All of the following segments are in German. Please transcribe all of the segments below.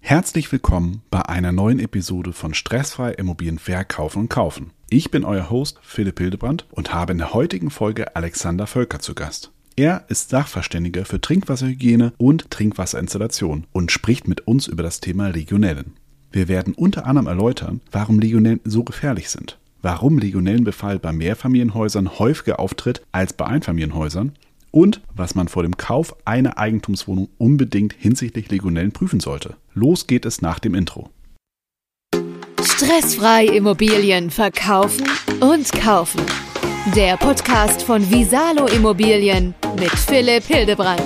Herzlich willkommen bei einer neuen Episode von Stressfrei Immobilien verkaufen und kaufen. Ich bin euer Host Philipp Hildebrand und habe in der heutigen Folge Alexander Völker zu Gast. Er ist Sachverständiger für Trinkwasserhygiene und Trinkwasserinstallation und spricht mit uns über das Thema Legionellen. Wir werden unter anderem erläutern, warum Legionellen so gefährlich sind, warum Legionellenbefall bei Mehrfamilienhäusern häufiger auftritt als bei Einfamilienhäusern und was man vor dem Kauf einer Eigentumswohnung unbedingt hinsichtlich Legionellen prüfen sollte. Los geht es nach dem Intro. Stressfrei Immobilien verkaufen und kaufen. Der Podcast von Visalo Immobilien mit Philipp Hildebrand.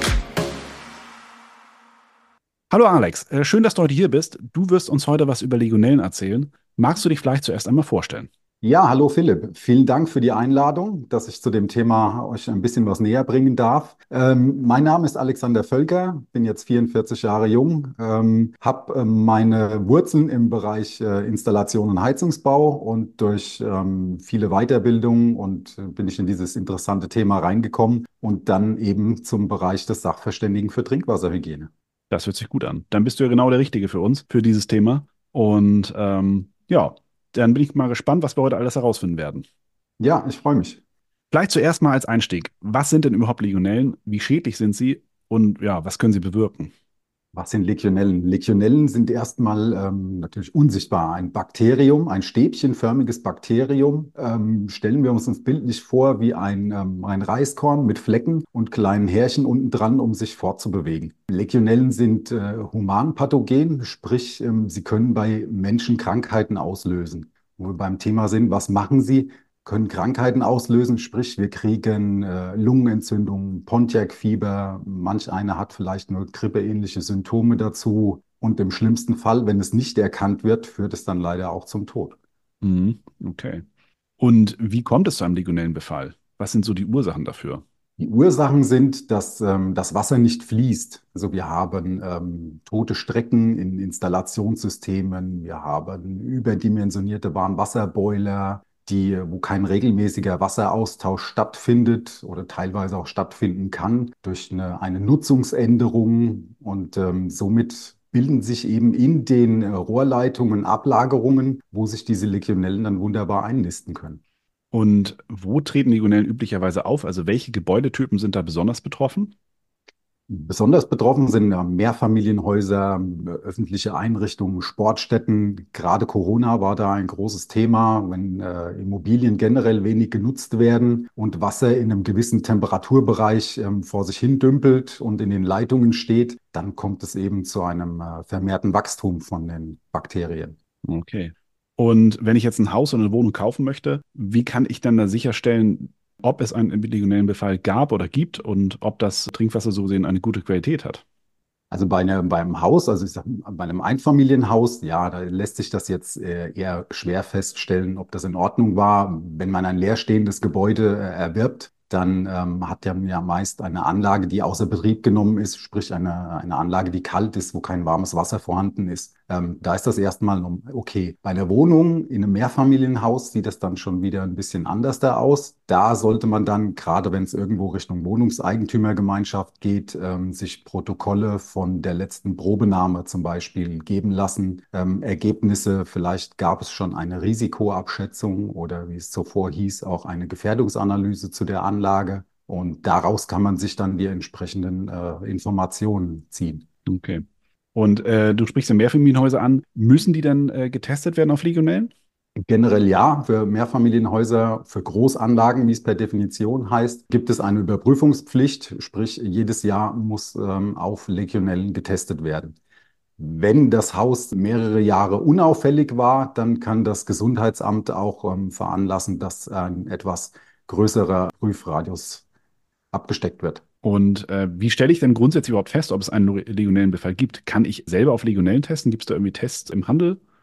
Hallo Alex, schön, dass du heute hier bist. Du wirst uns heute was über Legionellen erzählen. Magst du dich vielleicht zuerst einmal vorstellen? Ja, hallo Philipp. Vielen Dank für die Einladung, dass ich zu dem Thema euch ein bisschen was näher bringen darf. Mein Name ist Alexander Völker, bin jetzt 44 Jahre jung, habe meine Wurzeln im Bereich Installation und Heizungsbau und durch viele Weiterbildungen bin ich in dieses interessante Thema reingekommen und dann eben zum Bereich des Sachverständigen für Trinkwasserhygiene. Das hört sich gut an. Dann bist du ja genau der Richtige für uns, für dieses Thema. Und ja, dann bin ich mal gespannt, was wir heute alles herausfinden werden. Ja, ich freue mich. Vielleicht zuerst mal als Einstieg. Was sind denn überhaupt Legionellen? Wie schädlich sind sie? Und ja, was können sie bewirken? Was sind Legionellen? Legionellen sind erstmal natürlich unsichtbar. Ein Bakterium, ein stäbchenförmiges Bakterium. Stellen wir uns bildlich vor wie ein Reiskorn mit Flecken und kleinen Härchen unten dran, um sich fortzubewegen. Legionellen sind humanpathogen, sprich, sie können bei Menschen Krankheiten auslösen. Wo wir beim Thema sind, was machen sie? Können Krankheiten auslösen, sprich wir kriegen Lungenentzündungen, Pontiac-Fieber, manch einer hat vielleicht nur grippeähnliche Symptome dazu und im schlimmsten Fall, wenn es nicht erkannt wird, führt es dann leider auch zum Tod. Mhm, okay. Und wie kommt es zu einem Legionellenbefall? Was sind so die Ursachen dafür? Die Ursachen sind, dass das Wasser nicht fließt. Also wir haben tote Strecken in Installationssystemen, wir haben überdimensionierte Warmwasserboiler, wo kein regelmäßiger Wasseraustausch stattfindet oder teilweise auch stattfinden kann durch eine Nutzungsänderung. Und somit bilden sich eben in den Rohrleitungen Ablagerungen, wo sich diese Legionellen dann wunderbar einnisten können. Und wo treten Legionellen üblicherweise auf? Also welche Gebäudetypen sind da besonders betroffen? Besonders betroffen sind Mehrfamilienhäuser, öffentliche Einrichtungen, Sportstätten. Gerade Corona war da ein großes Thema, wenn Immobilien generell wenig genutzt werden und Wasser in einem gewissen Temperaturbereich vor sich hin dümpelt und in den Leitungen steht, dann kommt es eben zu einem vermehrten Wachstum von den Bakterien. Okay. Und wenn ich jetzt ein Haus oder eine Wohnung kaufen möchte, wie kann ich dann da sicherstellen, ob es einen Legionellenbefall gab oder gibt und ob das Trinkwasser so gesehen eine gute Qualität hat? Also beim Haus, also ich sag, bei einem Einfamilienhaus, ja, da lässt sich das jetzt eher schwer feststellen, ob das in Ordnung war. Wenn man ein leerstehendes Gebäude erwirbt, dann hat der ja meist eine Anlage, die außer Betrieb genommen ist, sprich eine Anlage, die kalt ist, wo kein warmes Wasser vorhanden ist. Da ist das erstmal okay. Bei einer Wohnung in einem Mehrfamilienhaus sieht das dann schon wieder ein bisschen anders da aus. Da sollte man dann, gerade wenn es irgendwo Richtung Wohnungseigentümergemeinschaft geht, sich Protokolle von der letzten Probenahme zum Beispiel geben lassen. Ergebnisse, vielleicht gab es schon eine Risikoabschätzung oder wie es zuvor hieß, auch eine Gefährdungsanalyse zu der Anlage. Und daraus kann man sich dann die entsprechenden Informationen ziehen. Okay. Und du sprichst ja Mehrfamilienhäuser an. Müssen die dann getestet werden auf Legionellen? Generell ja, für Mehrfamilienhäuser, für Großanlagen, wie es per Definition heißt, gibt es eine Überprüfungspflicht, sprich jedes Jahr muss auf Legionellen getestet werden. Wenn das Haus mehrere Jahre unauffällig war, dann kann das Gesundheitsamt auch veranlassen, dass ein etwas größerer Prüfradius abgesteckt wird. Und wie stelle ich denn grundsätzlich überhaupt fest, ob es einen Legionellenbefall gibt? Kann ich selber auf Legionellen testen? Gibt es da irgendwie Tests im Handel?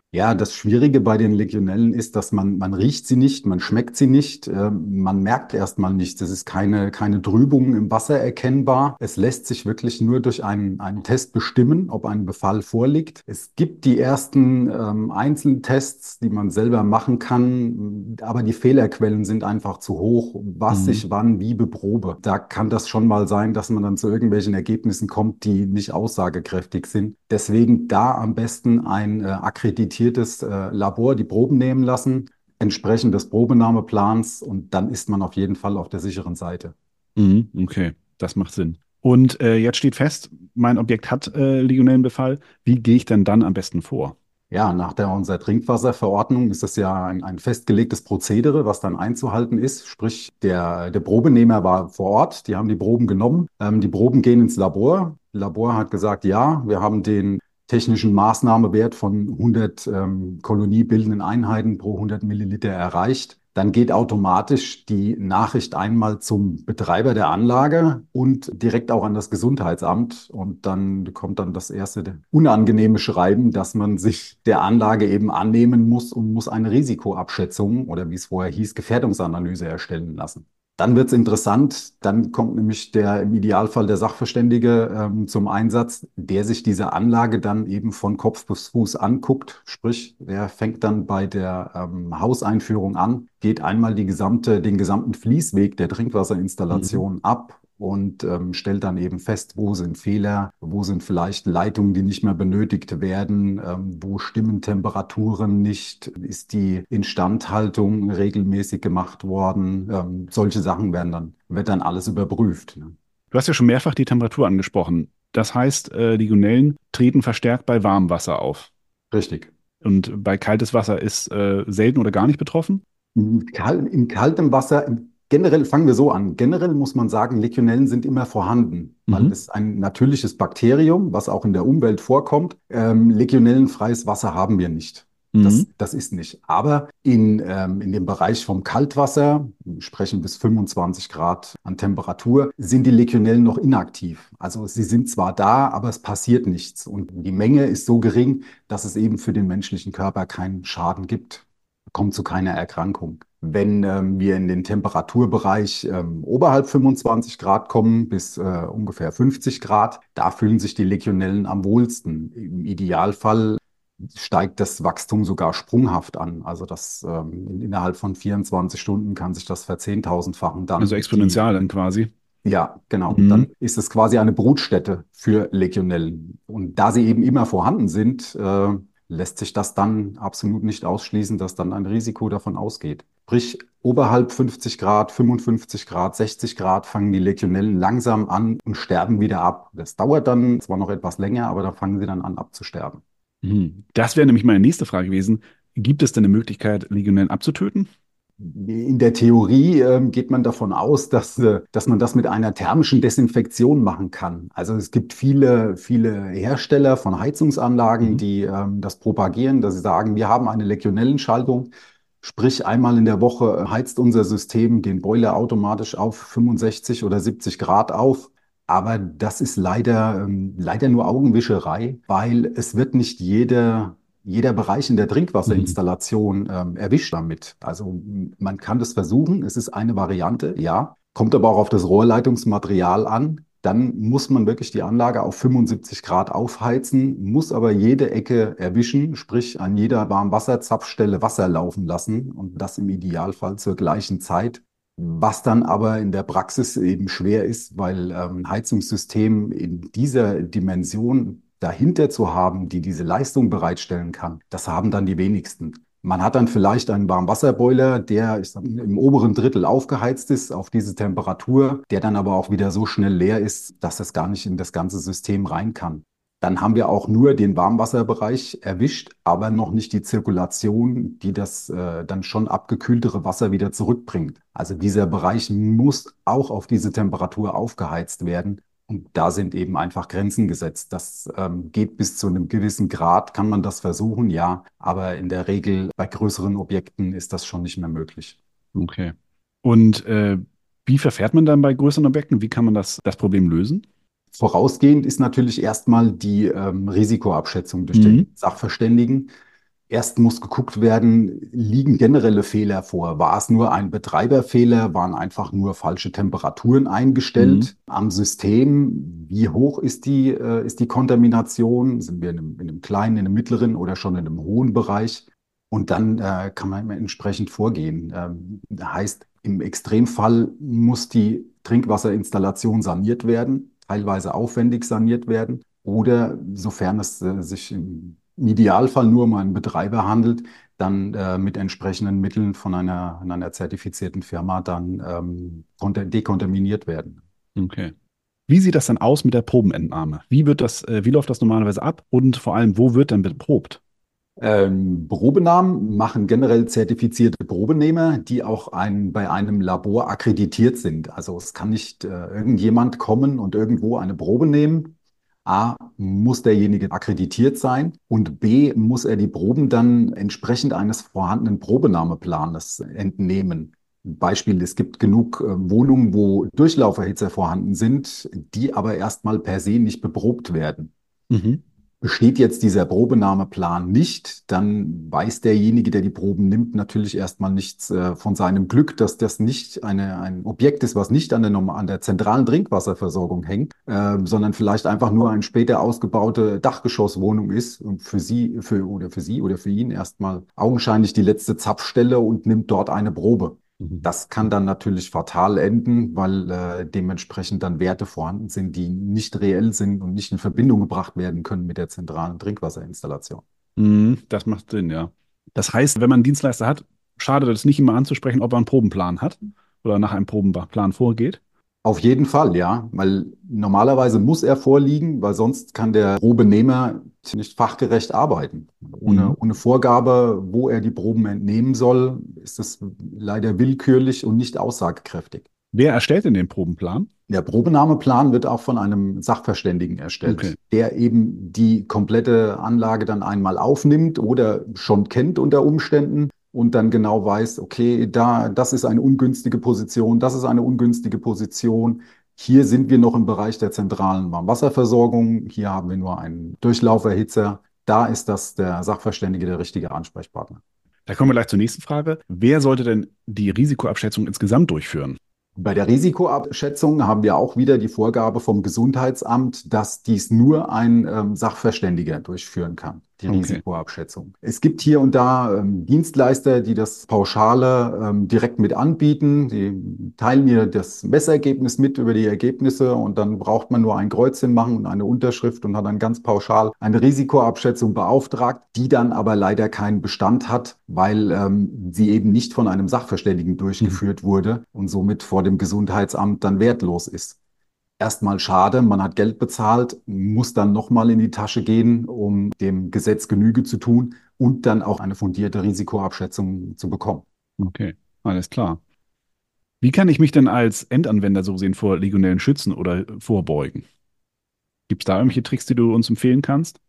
Ja, das Schwierige bei den Legionellen ist, dass man riecht sie nicht, man schmeckt sie nicht, man merkt erstmal nichts. Es ist keine Trübung im Wasser erkennbar. Es lässt sich wirklich nur durch einen Test bestimmen, ob ein Befall vorliegt. Es gibt die ersten Einzeltests, die man selber machen kann, aber die Fehlerquellen sind einfach zu hoch, was Mhm. ich wann wie beprobe. Da kann das schon mal sein, dass man dann zu irgendwelchen Ergebnissen kommt, die nicht aussagekräftig sind. Deswegen da am besten ein akkreditiertes Labor die Proben nehmen lassen, entsprechend des Probenahmeplans und dann ist man auf jeden Fall auf der sicheren Seite. Mhm. Okay, das macht Sinn. Und jetzt steht fest, mein Objekt hat Legionellenbefall. Wie gehe ich denn dann am besten vor? Ja, nach der unserer Trinkwasserverordnung ist das ja ein festgelegtes Prozedere, was dann einzuhalten ist. Sprich, der Probenehmer war vor Ort, die haben die Proben genommen. Die Proben gehen ins Labor. Das Labor hat gesagt, ja, wir haben den technischen Maßnahmewert von 100 koloniebildenden Einheiten pro 100 Milliliter erreicht. Dann geht automatisch die Nachricht einmal zum Betreiber der Anlage und direkt auch an das Gesundheitsamt. Und dann kommt dann das erste unangenehme Schreiben, dass man sich der Anlage eben annehmen muss und muss eine Risikoabschätzung oder wie es vorher hieß, Gefährdungsanalyse erstellen lassen. Dann wird es interessant, dann kommt nämlich im Idealfall der Sachverständige zum Einsatz, der sich diese Anlage dann eben von Kopf bis Fuß anguckt. Sprich, der fängt dann bei der Hauseinführung an, geht einmal den gesamten Fließweg der Mhm. Trinkwasserinstallation ab und stellt dann eben fest, wo sind Fehler, wo sind vielleicht Leitungen, die nicht mehr benötigt werden, wo stimmen Temperaturen nicht, ist die Instandhaltung regelmäßig gemacht worden. Solche Sachen wird dann alles überprüft. Ne? Du hast ja schon mehrfach die Temperatur angesprochen. Das heißt, Legionellen treten verstärkt bei warmem Wasser auf. Richtig. Und bei kaltes Wasser ist selten oder gar nicht betroffen. In kaltem Wasser, generell fangen wir so an. Generell muss man sagen, Legionellen sind immer vorhanden, weil Mhm. es ein natürliches Bakterium, was auch in der Umwelt vorkommt. Legionellenfreies Wasser haben wir nicht. Mhm. Das ist nicht. Aber in dem Bereich vom Kaltwasser, wir sprechen bis 25 Grad an Temperatur, sind die Legionellen noch inaktiv. Also sie sind zwar da, aber es passiert nichts. Und die Menge ist so gering, dass es eben für den menschlichen Körper keinen Schaden gibt, kommt zu keiner Erkrankung. Wenn wir in den Temperaturbereich oberhalb 25 Grad kommen, bis ungefähr 50 Grad, da fühlen sich die Legionellen am wohlsten. Im Idealfall steigt das Wachstum sogar sprunghaft an. Also innerhalb von 24 Stunden kann sich das verzehntausendfachen. Also exponentiell dann quasi. Ja, genau. Dann Mhm. ist es quasi eine Brutstätte für Legionellen. Und da sie eben immer vorhanden sind, lässt sich das dann absolut nicht ausschließen, dass dann ein Risiko davon ausgeht. Sprich, oberhalb 50 Grad, 55 Grad, 60 Grad fangen die Legionellen langsam an und sterben wieder ab. Das dauert dann zwar noch etwas länger, aber dann fangen sie dann an abzusterben. Mhm. Das wäre nämlich meine nächste Frage gewesen. Gibt es denn eine Möglichkeit, Legionellen abzutöten? In der Theorie geht man davon aus, dass man das mit einer thermischen Desinfektion machen kann. Also es gibt viele Hersteller von Heizungsanlagen, Mhm. die das propagieren, dass sie sagen, wir haben eine Legionellenschaltung, sprich einmal in der Woche heizt unser System den Boiler automatisch auf 65 oder 70 Grad auf. Aber das ist leider nur Augenwischerei, weil es wird nicht jeder Bereich in der Mhm. Trinkwasserinstallation erwischt damit. Also man kann das versuchen, es ist eine Variante, ja, kommt aber auch auf das Rohrleitungsmaterial an. Dann muss man wirklich die Anlage auf 75 Grad aufheizen, muss aber jede Ecke erwischen, sprich an jeder Warmwasserzapfstelle Wasser laufen lassen und das im Idealfall zur gleichen Zeit. Was dann aber in der Praxis eben schwer ist, weil ein Heizungssystem in dieser Dimension dahinter zu haben, die diese Leistung bereitstellen kann, das haben dann die wenigsten. Man hat dann vielleicht einen Warmwasserboiler, der im oberen Drittel aufgeheizt ist auf diese Temperatur, der dann aber auch wieder so schnell leer ist, dass es gar nicht in das ganze System rein kann. Dann haben wir auch nur den Warmwasserbereich erwischt, aber noch nicht die Zirkulation, die das dann schon abgekühltere Wasser wieder zurückbringt. Also dieser Bereich muss auch auf diese Temperatur aufgeheizt werden. Und da sind eben einfach Grenzen gesetzt. Das geht bis zu einem gewissen Grad, kann man das versuchen, ja. Aber in der Regel bei größeren Objekten ist das schon nicht mehr möglich. Okay. Und wie verfährt man dann bei größeren Objekten? Wie kann man das Problem lösen? Vorausgehend ist natürlich erstmal die Risikoabschätzung durch Mhm. den Sachverständigen. Erst muss geguckt werden, liegen generelle Fehler vor? War es nur ein Betreiberfehler? Waren einfach nur falsche Temperaturen Mhm. eingestellt am System? Wie hoch ist die Kontamination? Sind wir in einem kleinen, in einem mittleren oder schon in einem hohen Bereich? Und dann kann man entsprechend vorgehen. Heißt, im Extremfall muss die Trinkwasserinstallation saniert werden, teilweise aufwendig saniert werden. Oder sofern es sich im Idealfall nur um einen Betreiber handelt, dann mit entsprechenden Mitteln von einer zertifizierten Firma dann dekontaminiert werden. Okay. Wie sieht das dann aus mit der Probenentnahme? Wie läuft das normalerweise ab und vor allem, wo wird dann beprobt? Probenahmen machen generell zertifizierte Probenehmer, die auch bei einem Labor akkreditiert sind. Also es kann nicht irgendjemand kommen und irgendwo eine Probe nehmen. A, muss derjenige akkreditiert sein und B, muss er die Proben dann entsprechend eines vorhandenen Probenahmeplanes entnehmen. Beispiel, es gibt genug Wohnungen, wo Durchlauferhitzer vorhanden sind, die aber erstmal per se nicht beprobt werden. Mhm. Besteht jetzt dieser Probenahmeplan nicht, dann weiß derjenige, der die Proben nimmt, natürlich erstmal nichts von seinem Glück, dass das nicht ein Objekt ist, was nicht an der zentralen Trinkwasserversorgung hängt, sondern vielleicht einfach nur eine später ausgebaute Dachgeschosswohnung ist und für sie oder für ihn erstmal augenscheinlich die letzte Zapfstelle und nimmt dort eine Probe. Mhm. Das kann dann natürlich fatal enden, weil dementsprechend dann Werte vorhanden sind, die nicht reell sind und nicht in Verbindung gebracht werden können mit der zentralen Trinkwasserinstallation. Mhm. Das macht Sinn, ja. Das heißt, wenn man einen Dienstleister hat, schadet es nicht immer anzusprechen, ob er einen Probenplan hat oder nach einem Probenplan vorgeht. Auf jeden Fall, ja, weil normalerweise muss er vorliegen, weil sonst kann der Probenehmer nicht fachgerecht arbeiten. Mhm. Ohne Vorgabe, wo er die Proben entnehmen soll, ist es leider willkürlich und nicht aussagekräftig. Wer erstellt denn den Probenplan? Der Probenahmeplan wird auch von einem Sachverständigen Okay. erstellt, der eben die komplette Anlage dann einmal aufnimmt oder schon kennt unter Umständen und dann genau weiß, okay, das ist eine ungünstige Position, das ist eine ungünstige Position. Hier sind wir noch im Bereich der zentralen Warmwasserversorgung. Hier haben wir nur einen Durchlauferhitzer. Da ist das der Sachverständige der richtige Ansprechpartner. Da kommen wir gleich zur nächsten Frage. Wer sollte denn die Risikoabschätzung insgesamt durchführen? Bei der Risikoabschätzung haben wir auch wieder die Vorgabe vom Gesundheitsamt, dass dies nur ein Sachverständiger durchführen kann, die Okay. Risikoabschätzung. Es gibt hier und da Dienstleister, die das Pauschale direkt mit anbieten. Die teilen mir das Messergebnis mit über die Ergebnisse und dann braucht man nur ein Kreuzchen machen und eine Unterschrift und hat dann ganz pauschal eine Risikoabschätzung beauftragt, die dann aber leider keinen Bestand hat, weil sie eben nicht von einem Sachverständigen Mhm. durchgeführt wurde und somit vor dem Gesundheitsamt dann wertlos ist. Erstmal schade, man hat Geld bezahlt, muss dann nochmal in die Tasche gehen, um dem Gesetz Genüge zu tun und dann auch eine fundierte Risikoabschätzung zu bekommen. Okay, alles klar. Wie kann ich mich denn als Endanwender so sehen vor Legionellen schützen oder vorbeugen? Gibt es da irgendwelche Tricks, die du uns empfehlen kannst?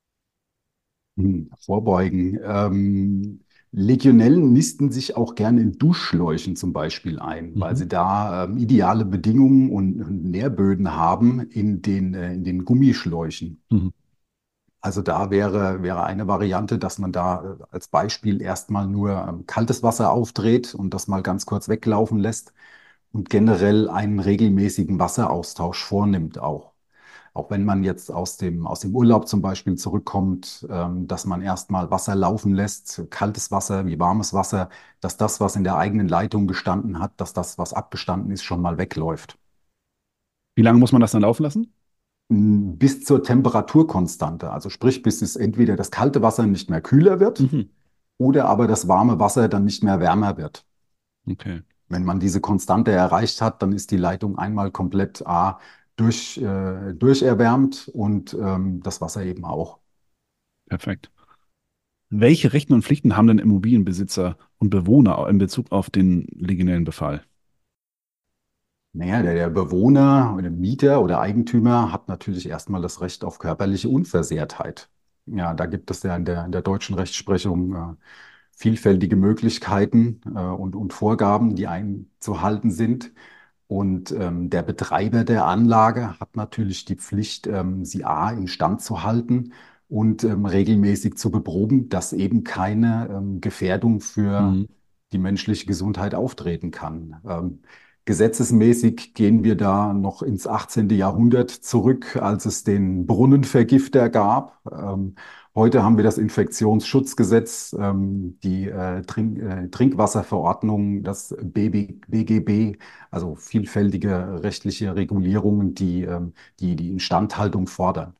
Vorbeugen. Legionellen nisten sich auch gerne in Duschschläuchen zum Beispiel ein, weil Mhm. sie da ideale Bedingungen und Nährböden haben in den Gummischläuchen. Mhm. Also da wäre eine Variante, dass man da als Beispiel erstmal nur kaltes Wasser aufdreht und das mal ganz kurz weglaufen lässt und generell einen regelmäßigen Wasseraustausch vornimmt auch. Auch wenn man jetzt aus dem Urlaub zum Beispiel zurückkommt, dass man erstmal Wasser laufen lässt, kaltes Wasser wie warmes Wasser, dass das, was in der eigenen Leitung gestanden hat, dass das, was abgestanden ist, schon mal wegläuft. Wie lange muss man das dann laufen lassen? Bis zur Temperaturkonstante, also sprich, bis es entweder das kalte Wasser nicht mehr kühler wird Mhm. oder aber das warme Wasser dann nicht mehr wärmer wird. Okay, Wenn man diese Konstante erreicht hat, dann ist die Leitung einmal komplett durcherwärmt und das Wasser eben auch. perfekt. Welche Rechte und Pflichten haben denn Immobilienbesitzer und Bewohner in Bezug auf den legionellen Befall? Naja, der Bewohner oder Mieter oder Eigentümer hat natürlich erstmal das Recht auf körperliche Unversehrtheit. Ja, da gibt es ja in der deutschen Rechtsprechung vielfältige Möglichkeiten und Vorgaben, die einzuhalten sind. Und der Betreiber der Anlage hat natürlich die Pflicht, sie A instand zu halten und regelmäßig zu beproben, dass eben keine Gefährdung für Mhm. die menschliche Gesundheit auftreten kann. Gesetzesmäßig gehen wir da noch ins 18. Jahrhundert zurück, als es den Brunnenvergifter gab. Heute haben wir das Infektionsschutzgesetz, die Trinkwasserverordnung, das BGB, also vielfältige rechtliche Regulierungen, die Instandhaltung fordern.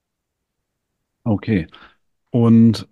Okay. Und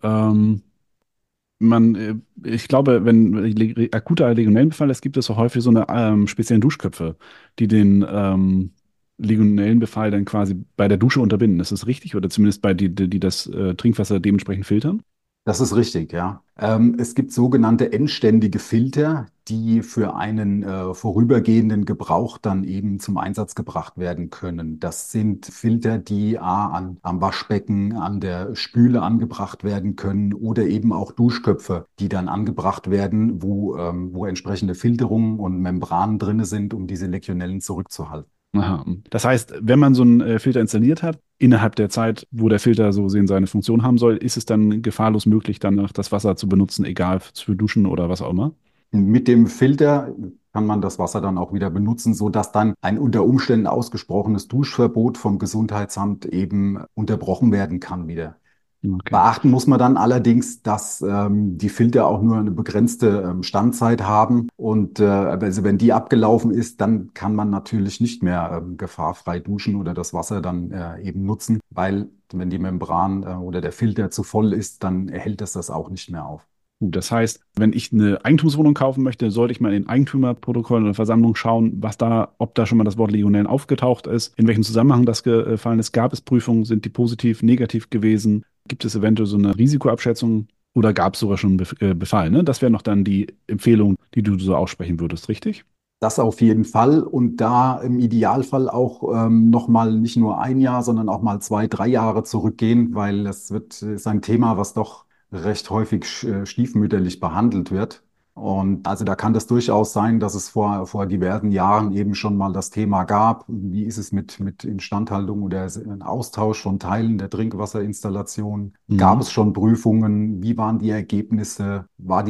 ich glaube, wenn akuter Legionellenbefall ist, gibt es so häufig so eine speziellen Duschköpfe, die den Legionellenbefall dann quasi bei der Dusche unterbinden. Ist das richtig? Oder zumindest bei die das Trinkwasser dementsprechend filtern? Das ist richtig, ja. Es gibt sogenannte endständige Filter, die für einen vorübergehenden Gebrauch dann eben zum Einsatz gebracht werden können. Das sind Filter, die am Waschbecken, an der Spüle angebracht werden können oder eben auch Duschköpfe, die dann angebracht werden, wo entsprechende Filterungen und Membranen drinne sind, um diese Legionellen zurückzuhalten. Aha. Das heißt, wenn man so einen Filter installiert hat, innerhalb der Zeit, wo der Filter so sehen seine Funktion haben soll, ist es dann gefahrlos möglich, danach das Wasser zu benutzen, egal für Duschen oder was auch immer? Mit dem Filter kann man das Wasser dann auch wieder benutzen, sodass dann ein unter Umständen ausgesprochenes Duschverbot vom Gesundheitsamt eben unterbrochen werden kann wieder. Okay. Beachten muss man dann allerdings, dass die Filter auch nur eine begrenzte Standzeit haben und also wenn die abgelaufen ist, dann kann man natürlich nicht mehr gefahrfrei duschen oder das Wasser dann eben nutzen, weil wenn die Membran oder der Filter zu voll ist, dann erhält es das auch nicht mehr auf. Gut, das heißt, wenn ich eine Eigentumswohnung kaufen möchte, sollte ich mal in den Eigentümerprotokoll oder Versammlung schauen, ob da schon mal das Wort Legionellen aufgetaucht ist, in welchem Zusammenhang das gefallen ist. Gab es Prüfungen, sind die positiv, negativ gewesen? Gibt es eventuell so eine Risikoabschätzung oder gab es sogar schon einen Befall? Ne? Das wäre noch dann die Empfehlung, die du so aussprechen würdest, richtig? Das auf jeden Fall und da im Idealfall auch noch mal nicht nur ein Jahr, sondern auch mal 2, 3 Jahre zurückgehen, weil ist ein Thema, was doch recht häufig stiefmütterlich behandelt wird. Und also da kann das durchaus sein, dass es vor diversen Jahren eben schon mal das Thema gab. Wie ist es mit Instandhaltung oder ein Austausch von Teilen der Trinkwasserinstallation? Gab Mhm. es schon Prüfungen? Wie waren die Ergebnisse?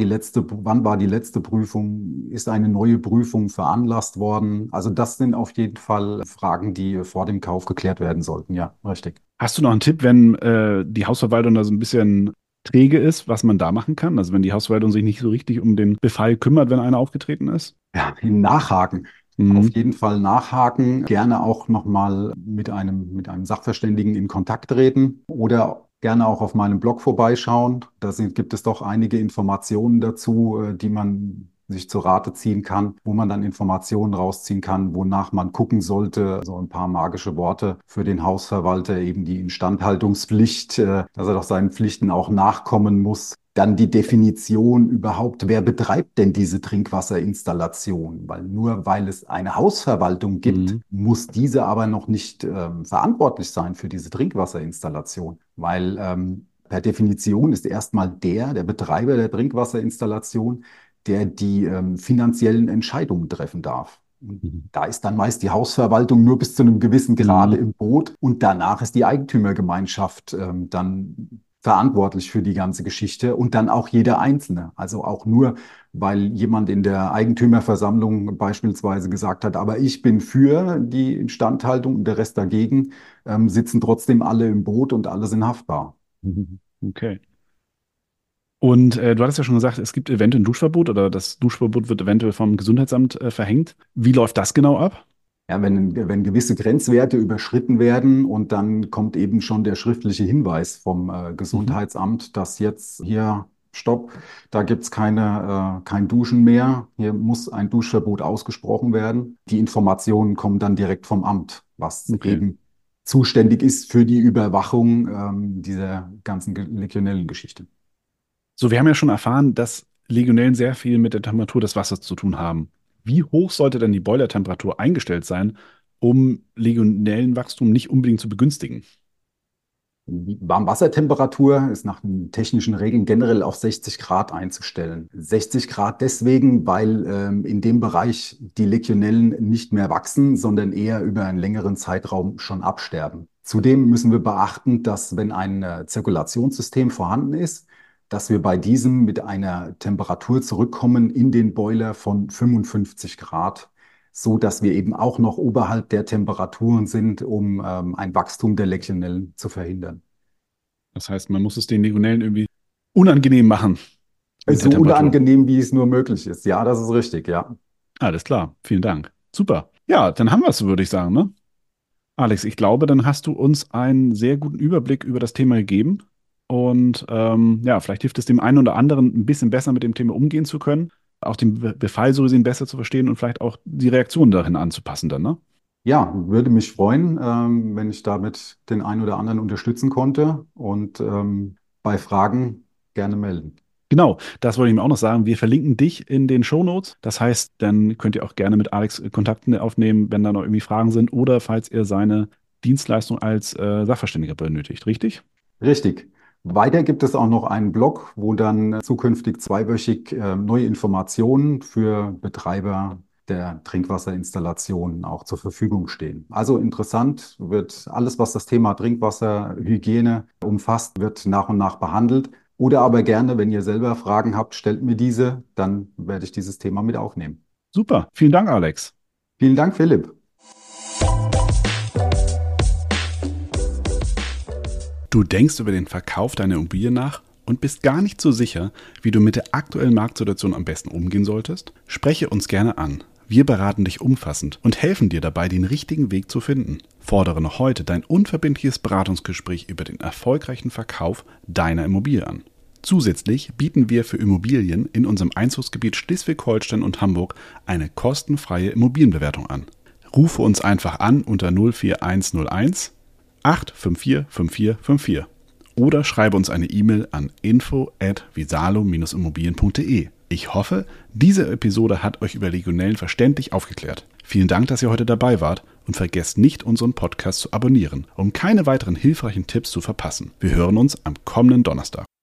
Wann war die letzte Prüfung? Ist eine neue Prüfung veranlasst worden? Also das sind auf jeden Fall Fragen, die vor dem Kauf geklärt werden sollten. Ja, richtig. Hast du noch einen Tipp, wenn die Hausverwaltung da so ein bisschen träge ist, was man da machen kann? Also wenn die Hausverwaltung sich nicht so richtig um den Befall kümmert, wenn einer aufgetreten ist? Ja, nachhaken. Auf Mhm. jeden Fall nachhaken. Gerne auch nochmal mit einem Sachverständigen in Kontakt treten oder gerne auch auf meinem Blog vorbeischauen. Gibt es doch einige Informationen dazu, die man sich zu Rate ziehen kann, wo man dann Informationen rausziehen kann, wonach man gucken sollte. So ein paar magische Worte für den Hausverwalter, eben die Instandhaltungspflicht, dass er doch seinen Pflichten auch nachkommen muss. Dann die Definition überhaupt, wer betreibt denn diese Trinkwasserinstallation? Weil es eine Hausverwaltung gibt, Mhm. muss diese aber noch nicht verantwortlich sein für diese Trinkwasserinstallation, weil per Definition ist erstmal der Betreiber der Trinkwasserinstallation, der die finanziellen Entscheidungen treffen darf. Und Mhm. da ist dann meist die Hausverwaltung nur bis zu einem gewissen Grade Mhm. im Boot und danach ist die Eigentümergemeinschaft dann verantwortlich für die ganze Geschichte und dann auch jeder Einzelne. Also auch nur, weil jemand in der Eigentümerversammlung beispielsweise gesagt hat, aber ich bin für die Instandhaltung und der Rest dagegen, sitzen trotzdem alle im Boot und alle sind haftbar. Mhm. Okay. Und du hattest ja schon gesagt, es gibt eventuell ein Duschverbot oder das Duschverbot wird eventuell vom Gesundheitsamt verhängt. Wie läuft das genau ab? Ja, wenn gewisse Grenzwerte überschritten werden und dann kommt eben schon der schriftliche Hinweis vom Mhm. Gesundheitsamt, dass jetzt hier, stopp, da gibt's kein Duschen mehr, hier muss ein Duschverbot ausgesprochen werden. Die Informationen kommen dann direkt vom Amt, was Okay. eben zuständig ist für die Überwachung dieser ganzen Legionellengeschichte. So, wir haben ja schon erfahren, dass Legionellen sehr viel mit der Temperatur des Wassers zu tun haben. Wie hoch sollte denn die Boilertemperatur eingestellt sein, um Legionellenwachstum nicht unbedingt zu begünstigen? Die Warmwassertemperatur ist nach den technischen Regeln generell auf 60 Grad einzustellen. 60 Grad deswegen, weil in dem Bereich die Legionellen nicht mehr wachsen, sondern eher über einen längeren Zeitraum schon absterben. Zudem müssen wir beachten, dass wenn ein Zirkulationssystem vorhanden ist, dass wir bei diesem mit einer Temperatur zurückkommen in den Boiler von 55 Grad, so dass wir eben auch noch oberhalb der Temperaturen sind, um ein Wachstum der Legionellen zu verhindern. Das heißt, man muss es den Legionellen irgendwie unangenehm machen mit der So Temperatur. unangenehm, wie es nur möglich ist. Ja, das ist richtig, ja. Alles klar, vielen Dank. Super. Ja, dann haben wir es, würde ich sagen, ne? Alex, ich glaube, dann hast du uns einen sehr guten Überblick über das Thema gegeben. Und ja, vielleicht hilft es dem einen oder anderen, ein bisschen besser mit dem Thema umgehen zu können, auch den Befall so gesehen besser zu verstehen und vielleicht auch die Reaktion darin anzupassen dann, ne? Ja, würde mich freuen, wenn ich damit den einen oder anderen unterstützen konnte und bei Fragen gerne melden. Genau, das wollte ich ihm auch noch sagen. Wir verlinken dich in den Shownotes. Das heißt, dann könnt ihr auch gerne mit Alex Kontakte aufnehmen, wenn da noch irgendwie Fragen sind oder falls ihr seine Dienstleistung als Sachverständiger benötigt, richtig? Richtig. Weiter gibt es auch noch einen Blog, wo dann zukünftig zweiwöchig neue Informationen für Betreiber der Trinkwasserinstallationen auch zur Verfügung stehen. Also interessant wird alles, was das Thema Trinkwasserhygiene umfasst, wird nach und nach behandelt. Oder aber gerne, wenn ihr selber Fragen habt, stellt mir diese, dann werde ich dieses Thema mit aufnehmen. Super, vielen Dank, Alex. Vielen Dank, Philipp. Du denkst über den Verkauf deiner Immobilie nach und bist gar nicht so sicher, wie du mit der aktuellen Marktsituation am besten umgehen solltest? Spreche uns gerne an. Wir beraten dich umfassend und helfen dir dabei, den richtigen Weg zu finden. Fordere noch heute dein unverbindliches Beratungsgespräch über den erfolgreichen Verkauf deiner Immobilie an. Zusätzlich bieten wir für Immobilien in unserem Einzugsgebiet Schleswig-Holstein und Hamburg eine kostenfreie Immobilienbewertung an. Rufe uns einfach an unter 04101 854 5454 oder schreibe uns eine E-Mail an info@visalo-immobilien.de. Ich hoffe, diese Episode hat euch über Legionellen verständlich aufgeklärt. Vielen Dank, dass ihr heute dabei wart und vergesst nicht, unseren Podcast zu abonnieren, um keine weiteren hilfreichen Tipps zu verpassen. Wir hören uns am kommenden Donnerstag.